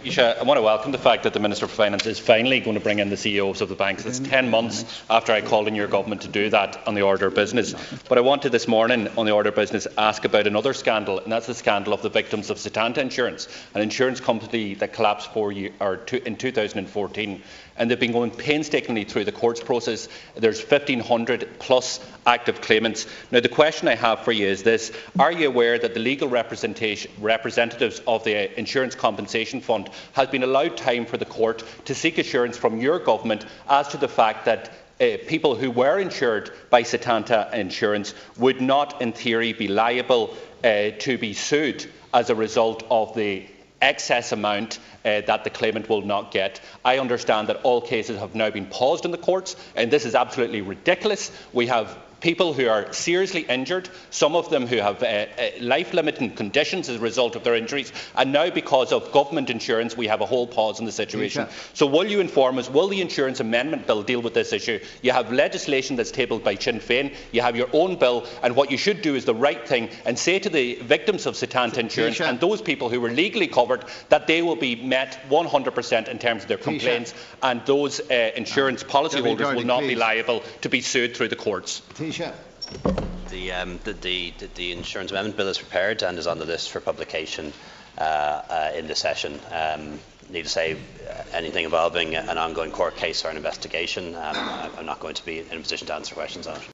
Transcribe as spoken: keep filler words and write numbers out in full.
Taoiseach, I want to welcome the fact that the Minister for Finance is finally going to bring in the C E Os of the banks. It's ten months after I called on your government to do that on the order of business. But I wanted this morning on the order of business ask about another scandal, and that's the scandal of the victims of Setanta Insurance, an insurance company that collapsed four year, or two, in two thousand fourteen. And they've been going painstakingly through the courts process. There's fifteen hundred plus active claimants. Now, the question I have for you is this: are you aware that the legal representation, representatives of the Insurance Compensation Fund has been allowed time for the court to seek assurance from your government as to the fact that Uh, people who were insured by Setanta Insurance would not, in theory, be liable uh, to be sued as a result of the excess amount uh, that the claimant will not get? I understand that all cases have now been paused in the courts, and this is absolutely ridiculous. We have people who are seriously injured, some of them who have uh, uh, life-limiting conditions as a result of their injuries, and now because of government insurance we have a whole pause in the situation. Taoiseach. So will you inform us, will the Insurance Amendment Bill deal with this issue? You have legislation that's tabled by Sinn Féin, you have your own bill, and what you should do is the right thing and say to the victims of Setanta Insurance Taoiseach. and those people who were legally covered that they will be met one hundred percent in terms of their complaints, Taoiseach. and those uh, insurance policyholders will not please. be liable to be sued through the courts. The, um, the, the, the Insurance Amendment Bill is prepared and is on the list for publication uh, uh, in this session. Um, need to say uh, anything involving an ongoing court case or an investigation, um, I'm not going to be in a position to answer questions on it.